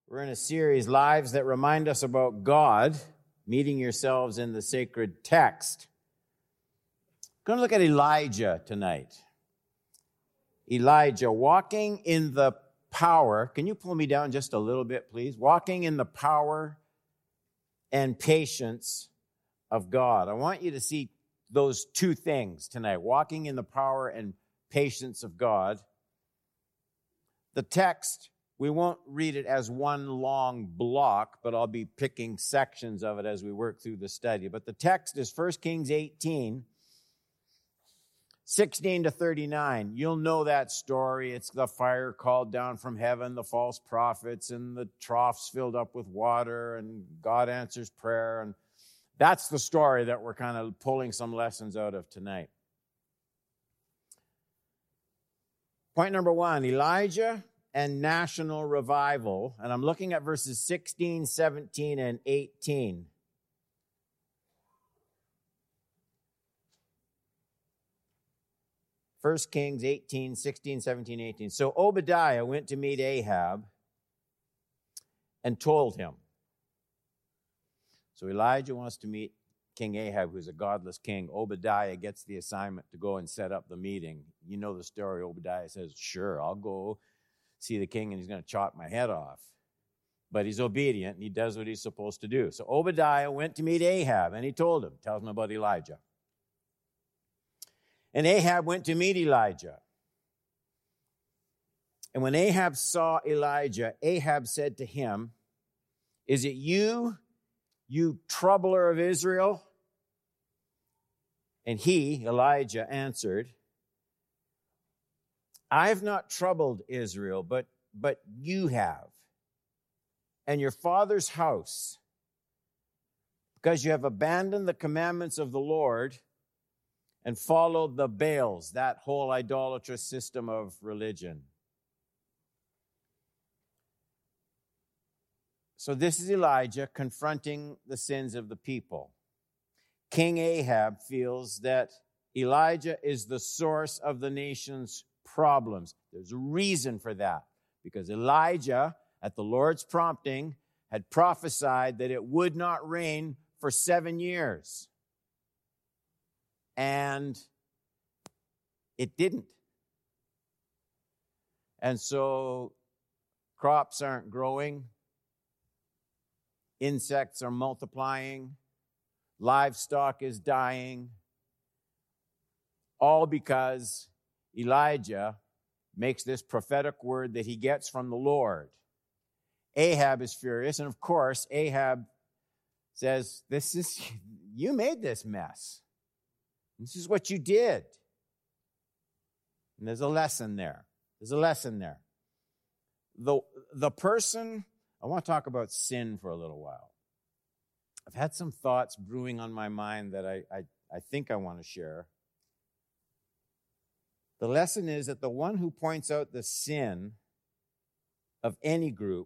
We're in a series, Lives That Remind Us About God, meeting yourselves in the sacred text. We're going to look at Elijah tonight. Elijah, walking in the power. Can you pull me down just a little bit, please? Walking in the power and patience of God. I want you to see those two things tonight, walking in the power and patience of God. The text, we won't read it as one long block, but I'll be picking sections of it as we work through the study. But the text is 1 Kings 18, 16 to 39. You'll know that story. It's the fire called down from heaven, the false prophets, and the troughs filled up with water, and God answers prayer. And that's the story that we're kind of pulling some lessons out of tonight. Point number one, Elijah and national revival. And I'm looking at verses 16, 17, and 18. First Kings 18, 16, 17, 18. So Obadiah went to meet Ahab and told him. So Elijah wants to meet King Ahab, who's a godless king. Obadiah gets the assignment to go and set up the meeting. You know the story. Obadiah says, sure, I'll go see the king, and he's going to chop my head off. But he's obedient, and he does what he's supposed to do. So Obadiah went to meet Ahab, and he told him, tells him about Elijah. And Ahab went to meet Elijah. And when Ahab saw Elijah, Ahab said to him, is it you troubler of Israel? And he, Elijah, answered, I have not troubled Israel, but you have, and your father's house, because you have abandoned the commandments of the Lord and followed the Baals, that whole idolatrous system of religion. So this is Elijah confronting the sins of the people. King Ahab feels that Elijah is the source of the nation's problems. There's a reason for that, because Elijah, at the Lord's prompting, had prophesied that it would not rain for 7 years. And it didn't. And so crops aren't growing, insects are multiplying, livestock is dying, all because Elijah makes this prophetic word that he gets from the Lord. Ahab is furious, and of course, Ahab says, you made this mess. This is what you did. And there's a lesson there. The person, I want to talk about sin for a little while. I've had some thoughts brewing on my mind that I think I want to share. The lesson is that the one who points out the sin of any group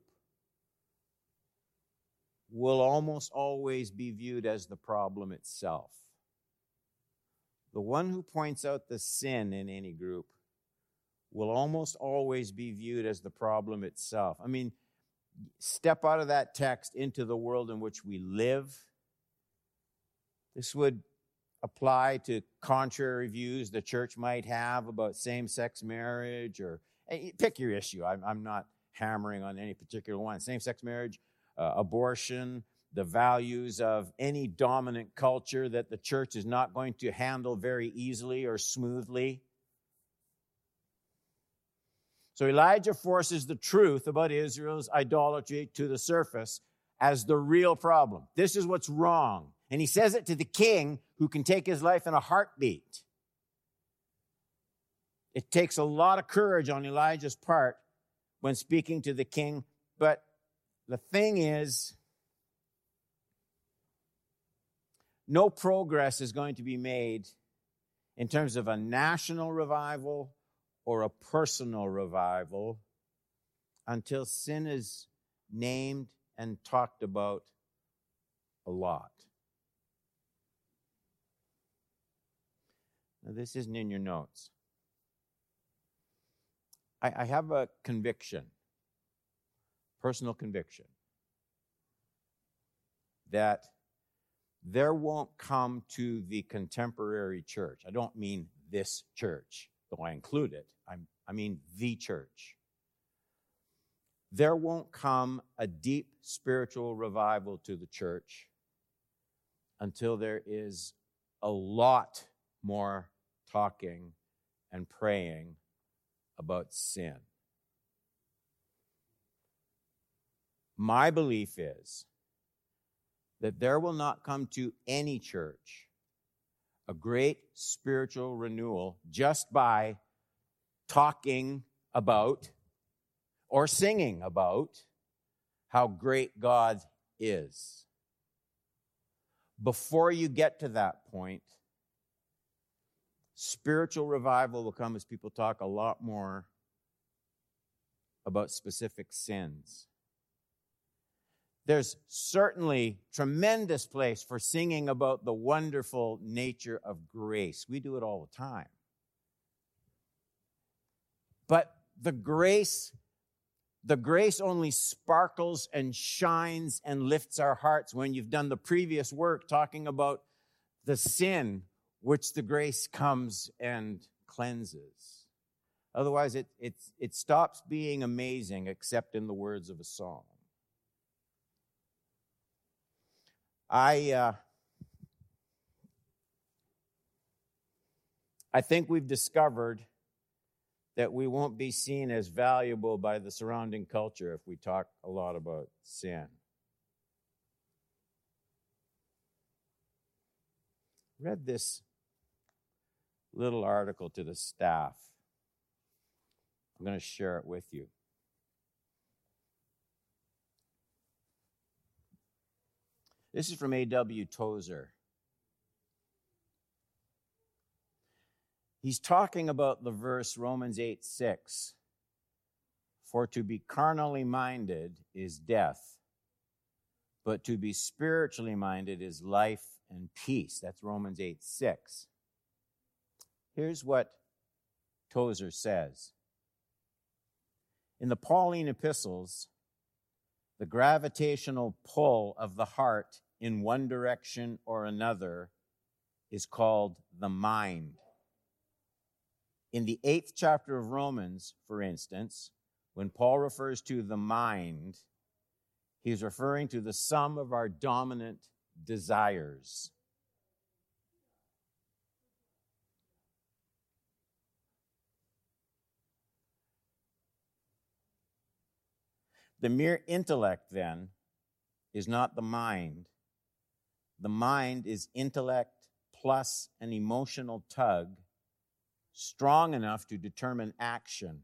will almost always be viewed as the problem itself. The one who points out the sin in any group will almost always be viewed as the problem itself. I mean, step out of that text into the world in which we live. This would apply to contrary views the church might have about same-sex marriage, or pick your issue. I'm not hammering on any particular one. Same-sex marriage, abortion, the values of any dominant culture that the church is not going to handle very easily or smoothly. So Elijah forces the truth about Israel's idolatry to the surface as the real problem. This is what's wrong. And he says it to the king, who can take his life in a heartbeat. It takes a lot of courage on Elijah's part when speaking to the king. But the thing is, no progress is going to be made in terms of a national revival or a personal revival until sin is named and talked about a lot. Now, this isn't in your notes. I have a conviction. personal conviction, that there won't come to the contemporary church. I don't mean this church, though I include it. I mean the church. There won't come a deep spiritual revival to the church until there is a lot more talking and praying about sin. My belief is that there will not come to any church a great spiritual renewal just by talking about or singing about how great God is. Before you get to that point, spiritual revival will come as people talk a lot more about specific sins. There's certainly tremendous place for singing about the wonderful nature of grace. We do it all the time. But the grace only sparkles and shines and lifts our hearts when you've done the previous work talking about the sin which the grace comes and cleanses. Otherwise, it stops being amazing except in the words of a song. I think we've discovered that we won't be seen as valuable by the surrounding culture if we talk a lot about sin. I read this little article to the staff. I'm going to share it with you. This is from A.W. Tozer. He's talking about the verse Romans 8:6. For to be carnally minded is death, but to be spiritually minded is life and peace. That's Romans 8:6. Here's what Tozer says. In the Pauline epistles, the gravitational pull of the heart in one direction or another is called the mind. In the 8th chapter of Romans, for instance, when Paul refers to the mind, he's referring to the sum of our dominant desires. The mere intellect, then, is not the mind. The mind is intellect plus an emotional tug strong enough to determine action.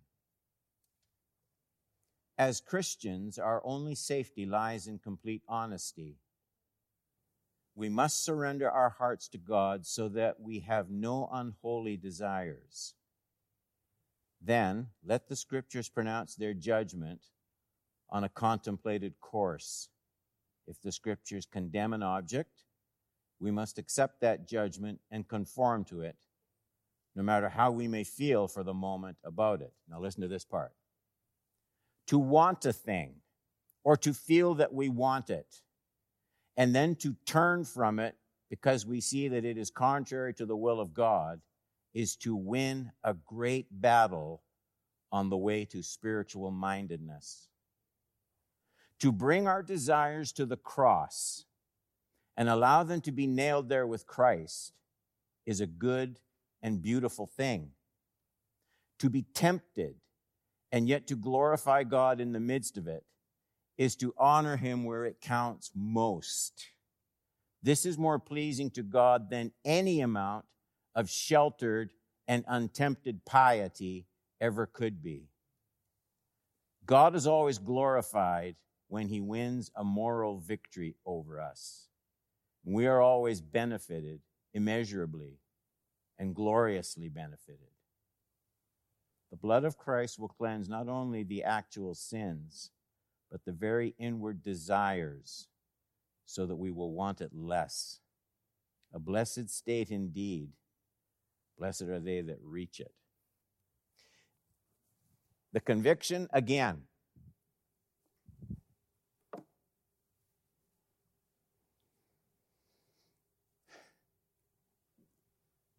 As Christians, our only safety lies in complete honesty. We must surrender our hearts to God so that we have no unholy desires. Then, let the Scriptures pronounce their judgment on a contemplated course. If the Scriptures condemn an object, we must accept that judgment and conform to it, no matter how we may feel for the moment about it. Now listen to this part. To want a thing, or to feel that we want it, and then to turn from it because we see that it is contrary to the will of God, is to win a great battle on the way to spiritual mindedness. To bring our desires to the cross and allow them to be nailed there with Christ is a good and beautiful thing. To be tempted and yet to glorify God in the midst of it is to honor Him where it counts most. This is more pleasing to God than any amount of sheltered and untempted piety ever could be. God is always glorified when He wins a moral victory over us. We are always benefited immeasurably and gloriously benefited. The blood of Christ will cleanse not only the actual sins, but the very inward desires, so that we will want it less. A blessed state indeed. Blessed are they that reach it. The conviction, again,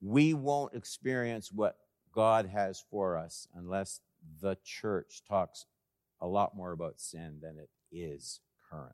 we won't experience what God has for us unless the church talks a lot more about sin than it is currently.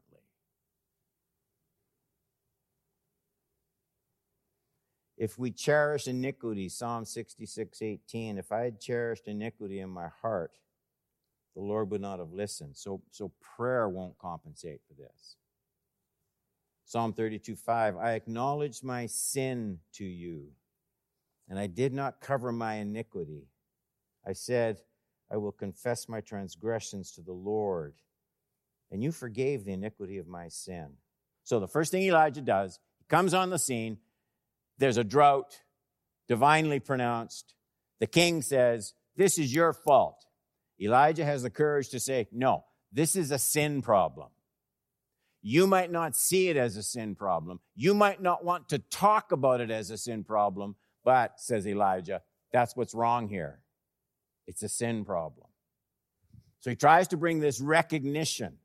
If we cherish iniquity, Psalm 66:18, if I had cherished iniquity in my heart, the Lord would not have listened. So prayer won't compensate for this. Psalm 32:5, I acknowledged my sin to you, and I did not cover my iniquity. I said, I will confess my transgressions to the Lord, and you forgave the iniquity of my sin. So the first thing Elijah does, he comes on the scene. There's a drought, divinely pronounced. The king says, this is your fault. Elijah has the courage to say, no, this is a sin problem. You might not see it as a sin problem. You might not want to talk about it as a sin problem, but, says Elijah, that's what's wrong here. It's a sin problem. So he tries to bring this recognition.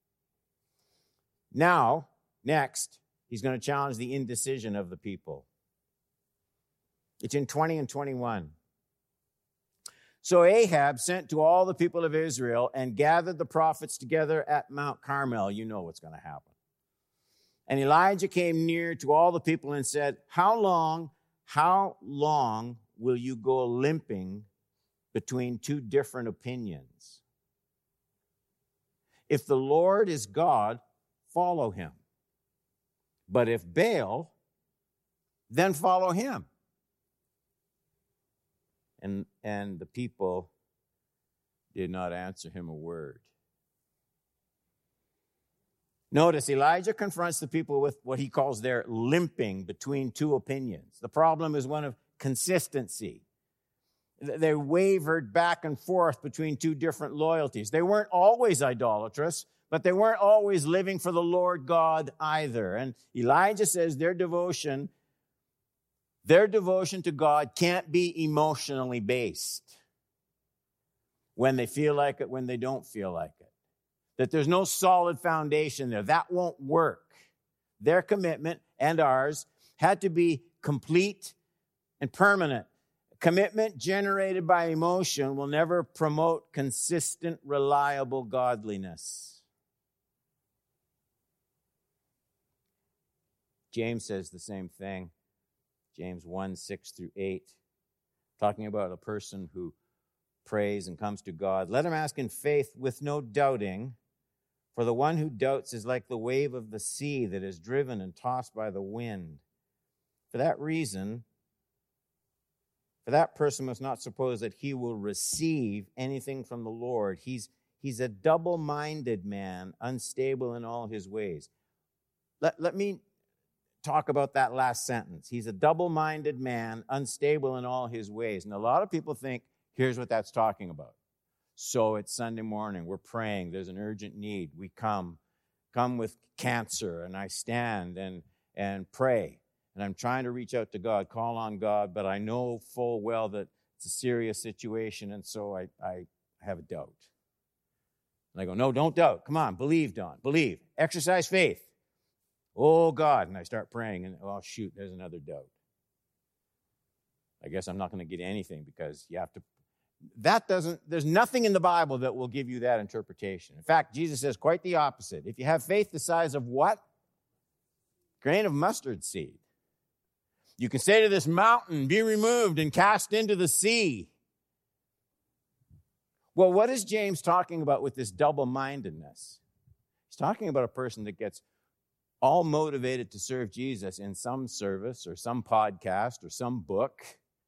Now, next, he's going to challenge the indecision of the people. It's in 20 and 21. So Ahab sent to all the people of Israel and gathered the prophets together at Mount Carmel. You know what's going to happen. And Elijah came near to all the people and said, How long will you go limping between two different opinions? If the Lord is God, follow him. But if Baal, then follow him. And the people did not answer him a word. Notice, Elijah confronts the people with what he calls their limping between two opinions. The problem is one of consistency. They wavered back and forth between two different loyalties. They weren't always idolatrous, but they weren't always living for the Lord God either. And Elijah says their devotion to God can't be emotionally based. When they feel like it, when they don't feel like it. That there's no solid foundation there. That won't work. Their commitment and ours had to be complete and permanent. Commitment generated by emotion will never promote consistent, reliable godliness. James says the same thing. James 1:6-8, talking about a person who prays and comes to God. Let him ask in faith with no doubting, for the one who doubts is like the wave of the sea that is driven and tossed by the wind. For that reason, that person must not suppose that he will receive anything from the Lord. He's a double-minded man, unstable in all his ways. Let me talk about that last sentence. He's a double-minded man, unstable in all his ways. And a lot of people think, here's what that's talking about. So it's Sunday morning. We're praying. There's an urgent need. We come with cancer, and I stand and pray. And I'm trying to reach out to God, call on God, but I know full well that it's a serious situation, and so I have a doubt. And I go, no, don't doubt. Come on, believe, Don. Believe. Exercise faith. Oh, God. And I start praying, and oh, shoot, there's another doubt. I guess I'm not going to get anything because you have to. There's nothing in the Bible that will give you that interpretation. In fact, Jesus says quite the opposite. If you have faith the size of what? Grain of mustard seed. You can say to this mountain, be removed and cast into the sea. Well, what is James talking about with this double-mindedness? He's talking about a person that gets all motivated to serve Jesus in some service or some podcast or some book.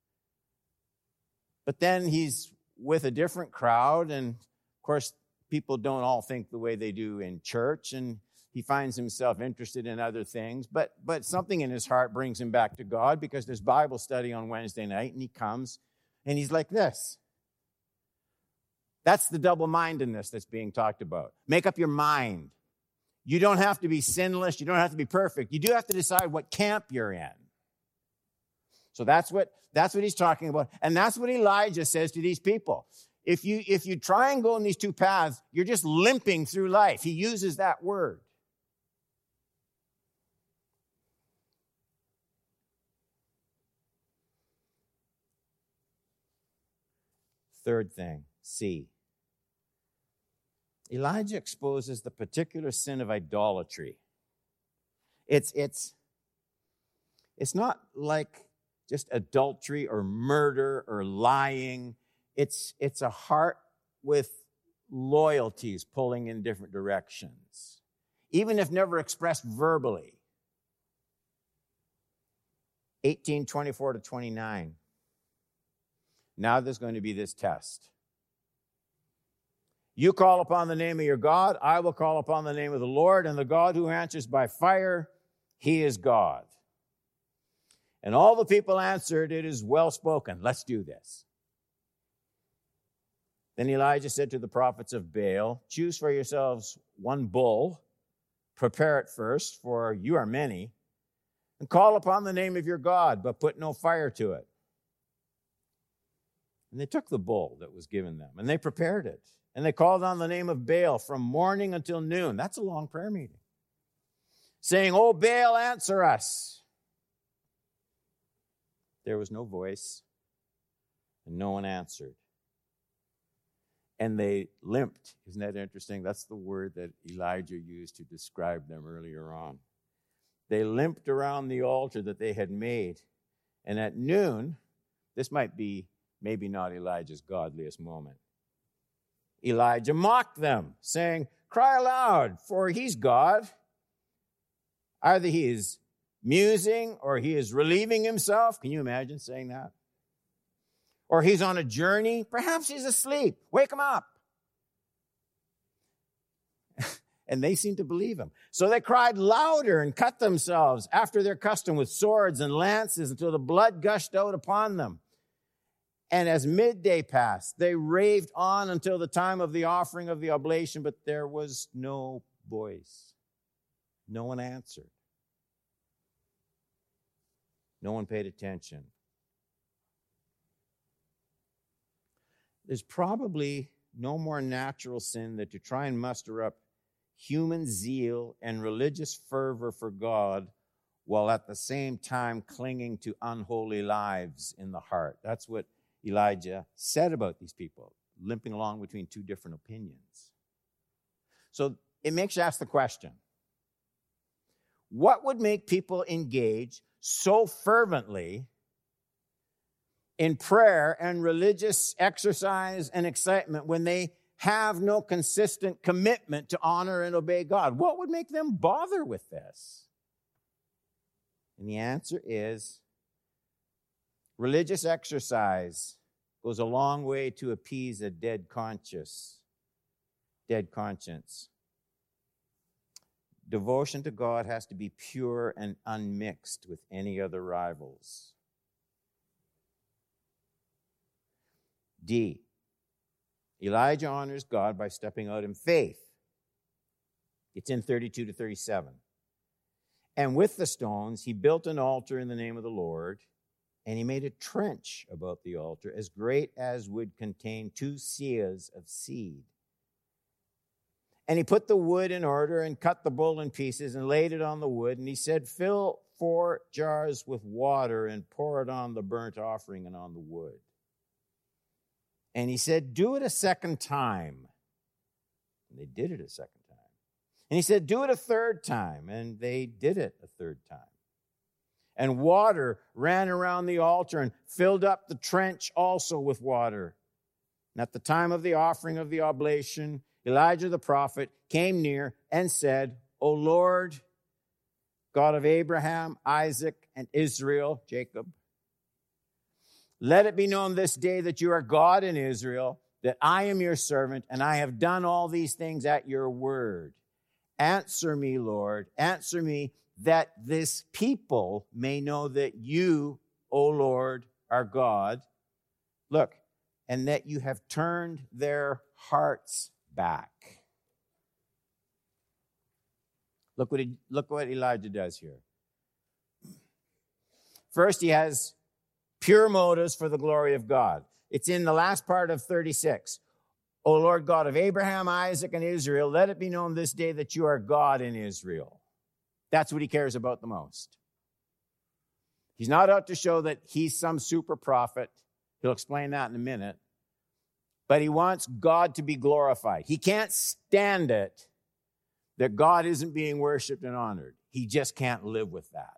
But then he's with a different crowd, and of course, people don't all think the way they do in church, and he finds himself interested in other things, but something in his heart brings him back to God because there's Bible study on Wednesday night, and he comes, and he's like this. That's the double-mindedness that's being talked about. Make up your mind. You don't have to be sinless. You don't have to be perfect. You do have to decide what camp you're in. So that's what he's talking about. And that's what Elijah says to these people. If you try and go in these two paths, you're just limping through life. He uses that word. Third thing, C. Elijah exposes the particular sin of idolatry. It's not like just adultery or murder or lying. It's a heart with loyalties pulling in different directions, even if never expressed verbally. 18:24-29. Now there's going to be this test. You call upon the name of your God, I will call upon the name of the Lord, and the God who answers by fire, he is God. And all the people answered, it is well spoken. Let's do this. Then Elijah said to the prophets of Baal, choose for yourselves one bull, prepare it first, for you are many, and call upon the name of your God, but put no fire to it. And they took the bull that was given them, and they prepared it. And they called on the name of Baal from morning until noon. That's a long prayer meeting. Saying, "O Baal, answer us." There was no voice, and no one answered. And they limped. Isn't that interesting? That's the word that Elijah used to describe them earlier on. They limped around the altar that they had made. And at noon, this might be maybe not Elijah's godliest moment. Elijah mocked them, saying, cry aloud, for he's God. Either he is musing or he is relieving himself. Can you imagine saying that? Or he's on a journey. Perhaps he's asleep. Wake him up. And they seemed to believe him. So they cried louder and cut themselves after their custom with swords and lances until the blood gushed out upon them. And as midday passed, they raved on until the time of the offering of the oblation, but there was no voice. No one answered. No one paid attention. There's probably no more natural sin than to try and muster up human zeal and religious fervor for God while at the same time clinging to unholy lives in the heart. That's what Elijah said about these people, limping along between two different opinions. So it makes you ask the question, what would make people engage so fervently in prayer and religious exercise and excitement when they have no consistent commitment to honor and obey God? What would make them bother with this? And the answer is religious exercise goes a long way to appease a dead conscience. Devotion to God has to be pure and unmixed with any other rivals. D. Elijah honors God by stepping out in faith. It's in 32-37. And with the stones, he built an altar in the name of the Lord, and he made a trench about the altar as great as would contain 2 seahs of seed. And he put the wood in order and cut the bull in pieces and laid it on the wood. And he said, fill 4 jars with water and pour it on the burnt offering and on the wood. And he said, do it a second time. And they did it a second time. And he said, do it a third time. And they did it a third time. And water ran around the altar and filled up the trench also with water. And at the time of the offering of the oblation, Elijah the prophet came near and said, O Lord, God of Abraham, Isaac, and Israel, Jacob, let it be known this day that you are God in Israel, that I am your servant, and I have done all these things at your word. Answer me, Lord, answer me, that this people may know that you, O Lord, are God. Look, and that you have turned their hearts back. Look what Elijah does here. First, he has pure motives for the glory of God. It's in the last part of 36. O Lord God of Abraham, Isaac, and Israel, let it be known this day that you are God in Israel. That's what he cares about the most. He's not out to show that he's some super prophet. He'll explain that in a minute. but he wants God to be glorified. He can't stand it that God isn't being worshiped and honored. He just can't live with that.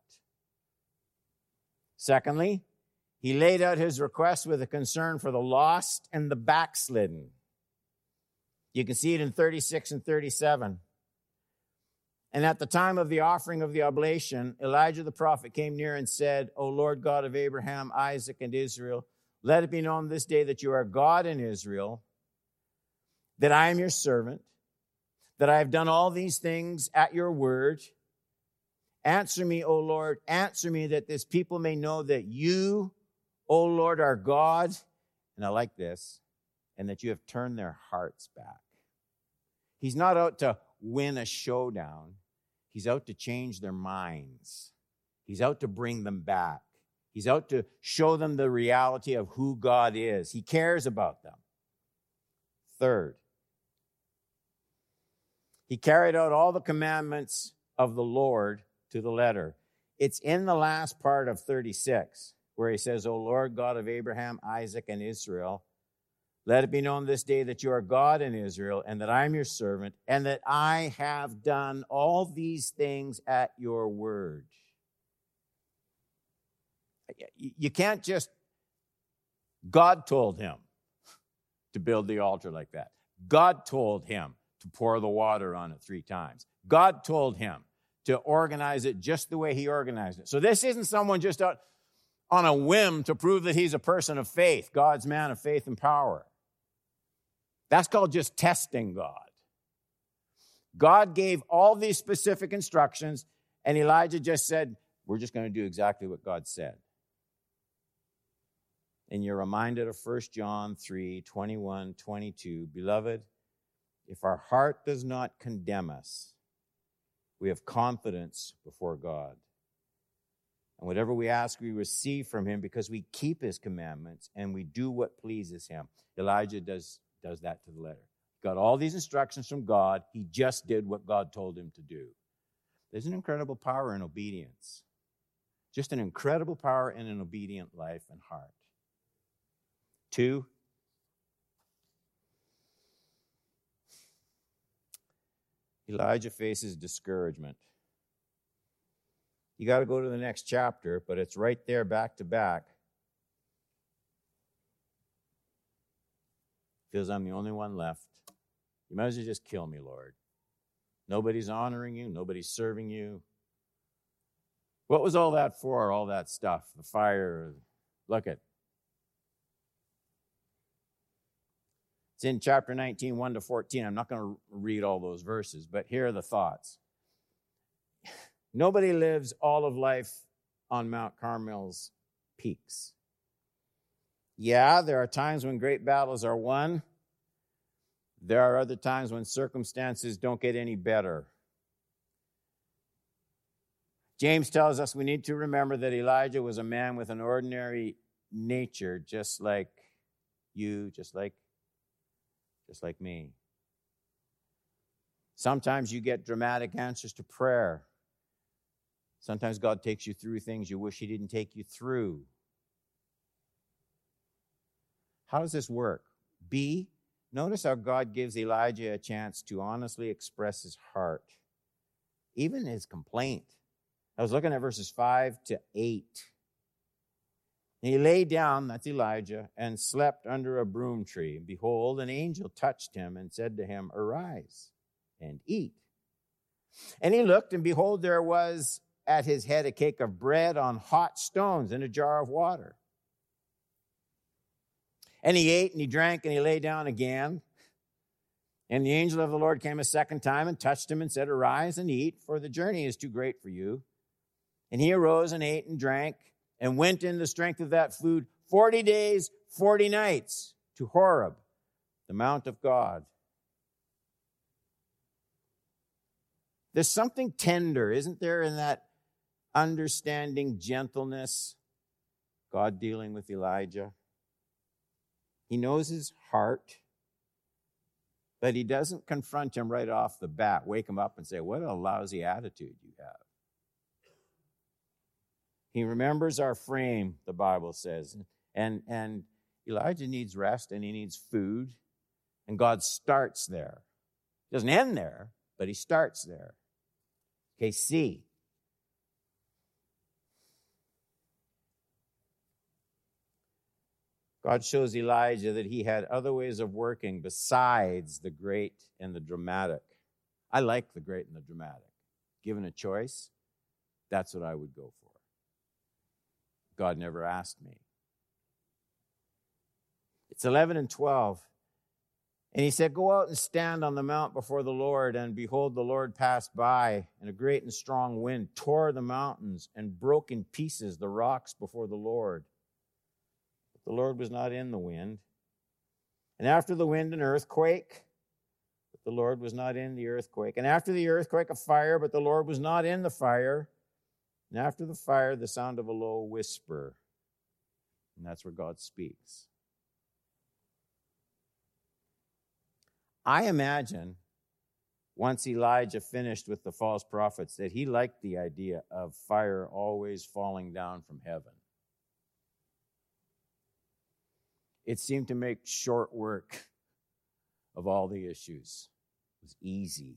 Secondly, he laid out his request with a concern for the lost and the backslidden. You can see it in 36 and 37. And at the time of the offering of the oblation, Elijah the prophet came near and said, O Lord God of Abraham, Isaac, and Israel, let it be known this day that you are God in Israel, that I am your servant, that I have done all these things at your word. Answer me, O Lord, answer me, that this people may know that you, O Lord, are God. And I like this, and that you have turned their hearts back. He's not out to win a showdown. He's out to change their minds. He's out to bring them back. He's out to show them the reality of who God is. He cares about them. Third, he carried out all the commandments of the Lord to the letter. It's in the last part of 36 where he says, O Lord God of Abraham, Isaac, and Israel, let it be known this day that you are God in Israel, and that I am your servant, and that I have done all these things at your word. You can't just, God told him to build the altar like that. God told him to pour the water on it 3 times. God told him to organize it just the way he organized it. So this isn't someone just out on a whim to prove that he's a person of faith, God's man of faith and power. That's called just testing God. God gave all these specific instructions, and Elijah just said, we're just going to do exactly what God said. And you're reminded of 1 John 3, 21, 22. Beloved, if our heart does not condemn us, we have confidence before God. And whatever we ask, we receive from him because we keep his commandments and we do what pleases him. Elijah does that to the letter. Got all these instructions from God. He just did what God told him to do. There's an incredible power in obedience. Just an incredible power in an obedient life and heart. 2, Elijah faces discouragement. You got to go to the next chapter, but it's right there back to back. Feels I'm the only one left. You might as well just kill me, Lord. Nobody's honoring you. Nobody's serving you. What was all that for, all that stuff? The fire. Look at. It's in chapter 19, 1 to 14. I'm not going to read all those verses, but here are the thoughts. Nobody lives all of life on Mount Carmel's peaks. Yeah, there are times when great battles are won. There are other times when circumstances don't get any better. James tells us we need to remember that Elijah was a man with an ordinary nature, just like you, just like me. Sometimes you get dramatic answers to prayer. Sometimes God takes you through things you wish he didn't take you through. How does this work? B, notice how God gives Elijah a chance to honestly express his heart, even his complaint. I was looking at verses 5 to 8. And he lay down, that's Elijah, and slept under a broom tree. And behold, an angel touched him and said to him, arise and eat. And he looked, and behold, there was at his head a cake of bread on hot stones and a jar of water. And he ate and he drank and he lay down again. And the angel of the Lord came a second time and touched him and said, arise and eat, for the journey is too great for you. And he arose and ate and drank and went in the strength of that food 40 days, 40 nights to Horeb, the mount of God. There's something tender, isn't there, in that understanding gentleness, God dealing with Elijah. He knows his heart, but he doesn't confront him right off the bat, wake him up and say, what a lousy attitude you have. He remembers our frame, the Bible says, and Elijah needs rest and he needs food And God starts there. He doesn't end there, but he starts there. Okay, C. God shows Elijah that he had other ways of working besides the great and the dramatic. I like the great and the dramatic. Given a choice, that's what I would go for. God never asked me. It's 11 and 12. And he said, go out and stand on the mount before the Lord. And behold, the Lord passed by, and a great and strong wind tore the mountains and broke in pieces the rocks before the Lord. But the Lord was not in the wind. And after the wind, an earthquake. But the Lord was not in the earthquake. And after the earthquake, a fire. But the Lord was not in the fire. And after the fire, the sound of a low whisper. And that's where God speaks. I imagine once Elijah finished with the false prophets that he liked the idea of fire always falling down from heaven. It seemed to make short work of all the issues. It was easy.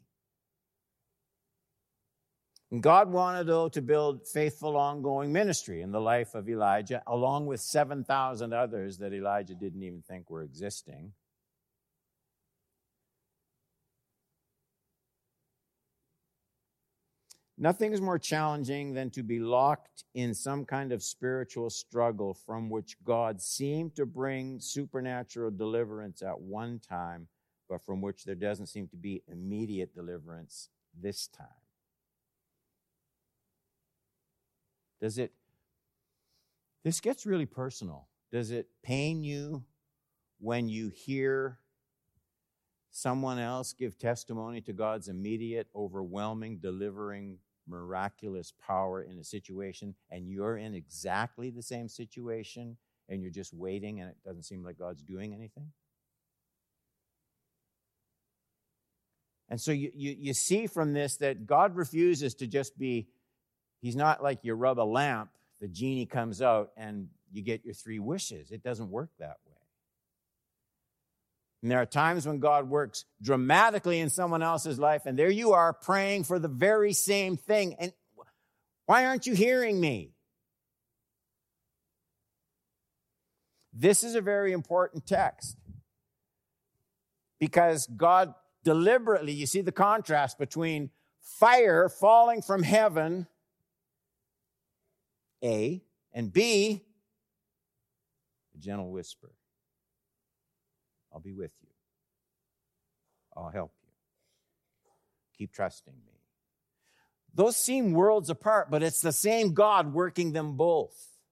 And God wanted, though, to build faithful, ongoing ministry in the life of Elijah, along with 7,000 others that Elijah didn't even think were existing. Nothing is more challenging than to be locked in some kind of spiritual struggle from which God seemed to bring supernatural deliverance at one time, but from which there doesn't seem to be immediate deliverance this time. This gets really personal. Does it pain you when you hear someone else give testimony to God's immediate, overwhelming, delivering, miraculous power in a situation, and you're in exactly the same situation, and you're just waiting, and it doesn't seem like God's doing anything? And so you see from this that God refuses to just be, he's not like you rub a lamp, the genie comes out, and you get your 3 wishes. It doesn't work that way. And there are times when God works dramatically in someone else's life, and there you are praying for the very same thing. And why aren't you hearing me? This is a very important text because God deliberately, you see the contrast between fire falling from heaven, A, and B, a gentle whisper. I'll be with you. I'll help you. Keep trusting me. Those seem worlds apart, but it's the same God working them both.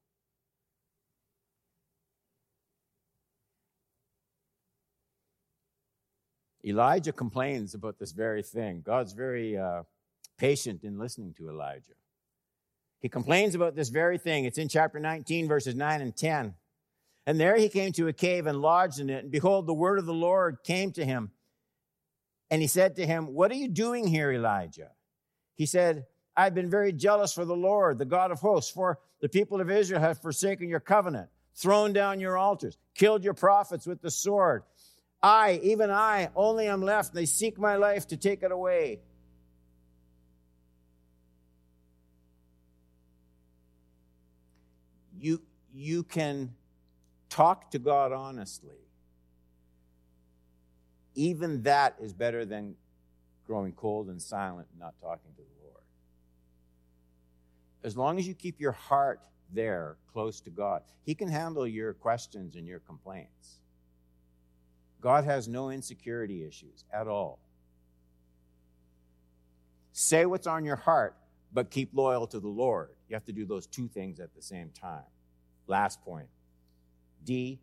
Elijah complains about this very thing. God's very patient in listening to Elijah. He complains about this very thing. It's in chapter 19, verses 9 and 10. And there he came to a cave and lodged in it. And behold, the word of the Lord came to him. And he said to him, what are you doing here, Elijah? He said, I've been very jealous for the Lord, the God of hosts, for the people of Israel have forsaken your covenant, thrown down your altars, killed your prophets with the sword. I, even I, only am left, and they seek my life to take it away. You can talk to God honestly. Even that is better than growing cold and silent and not talking to the Lord. As long as you keep your heart there close to God, he can handle your questions and your complaints. God has no insecurity issues at all. Say what's on your heart, but keep loyal to the Lord. You have to do those 2 things at the same time. Last point. D,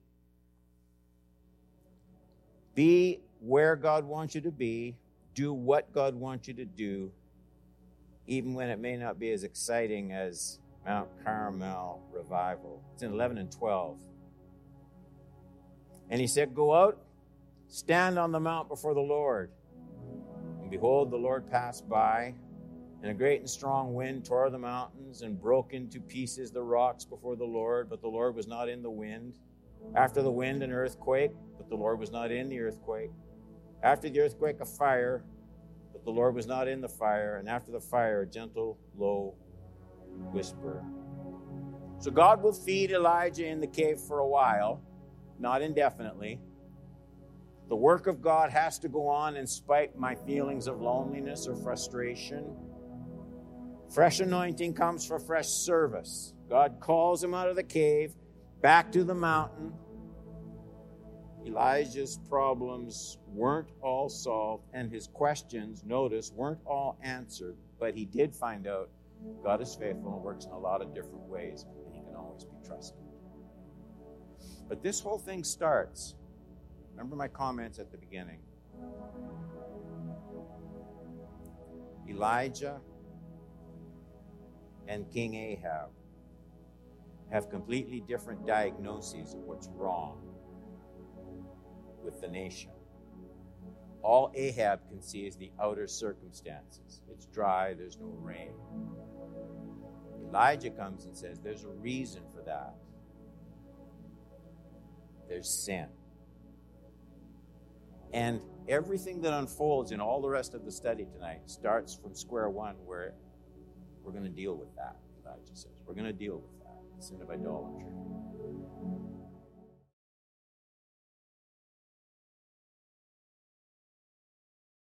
be where God wants you to be. Do what God wants you to do, even when it may not be as exciting as Mount Carmel revival. It's in 11 and 12. And he said, go out, stand on the mount before the Lord. And behold, the Lord passed by, and a great and strong wind tore the mountains and broke into pieces the rocks before the Lord, but the Lord was not in the wind. After the wind, an earthquake, but the Lord was not in the earthquake. After the earthquake, a fire, but the Lord was not in the fire. And after the fire, a gentle, low whisper. So God will feed Elijah in the cave for a while, not indefinitely. The work of God has to go on in spite of my feelings of loneliness or frustration. Fresh anointing comes for fresh service. God calls him out of the cave, back to the mountain. Elijah's problems weren't all solved, and his questions, notice, weren't all answered, but he did find out God is faithful and works in a lot of different ways, and he can always be trusted. But this whole thing starts, remember my comments at the beginning. Elijah and King Ahab have completely different diagnoses of what's wrong with the nation. All Ahab can see is the outer circumstances. It's dry, there's no rain. Elijah comes and says, there's a reason for that. There's sin. And everything that unfolds in all the rest of the study tonight starts from square one, where we're going to deal with that, Elijah says. We're going to deal with that, the sin of idolatry.